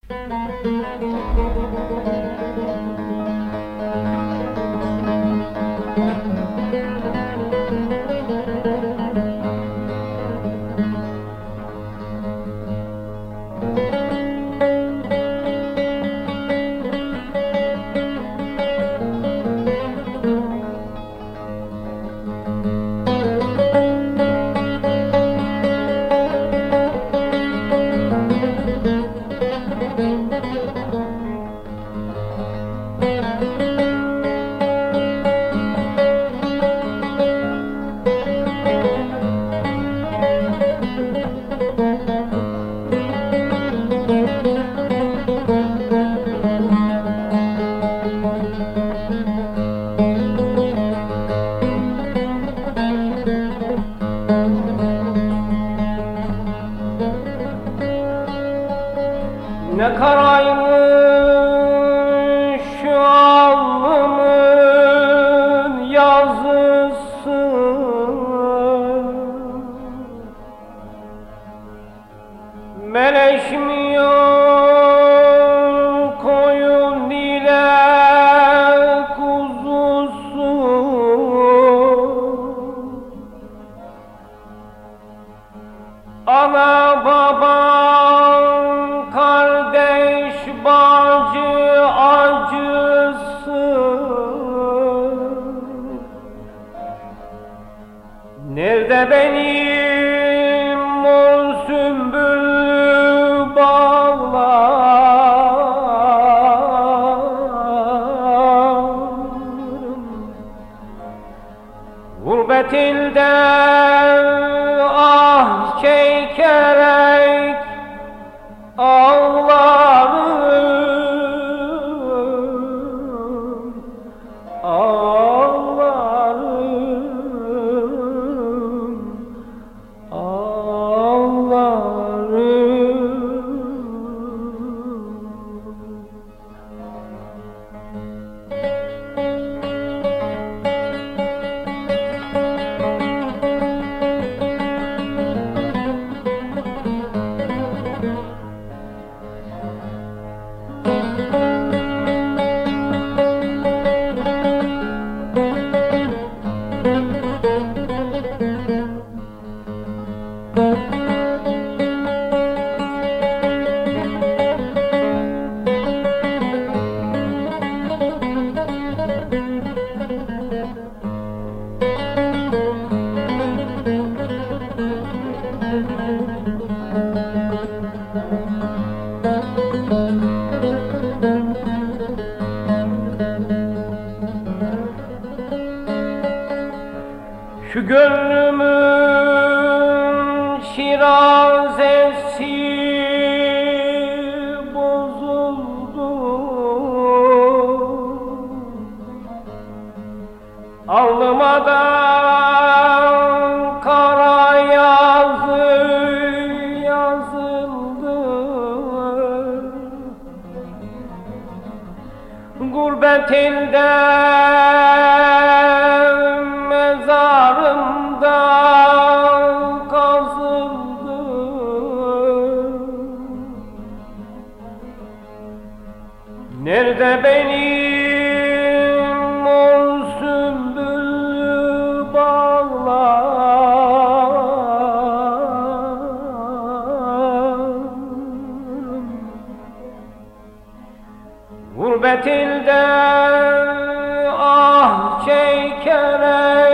Ne karaymış şu alnımın yazısı, meleşmiyor koyun ile kuzusu. Ana baba kardeş bacı acısı, nerede benim mor sümbüllü bağlarım? Gurbet ilde ah çekerek ağlarım, ağlarım, ağlarım. Şu gönlümün şirazesi bozuldu, alnıma da kara yazı yazıldı. Gurbet ilde mezarımda kazıldı. Nerede benim mor sümbüllü bağlarım? Gurbet ilde ah çekerek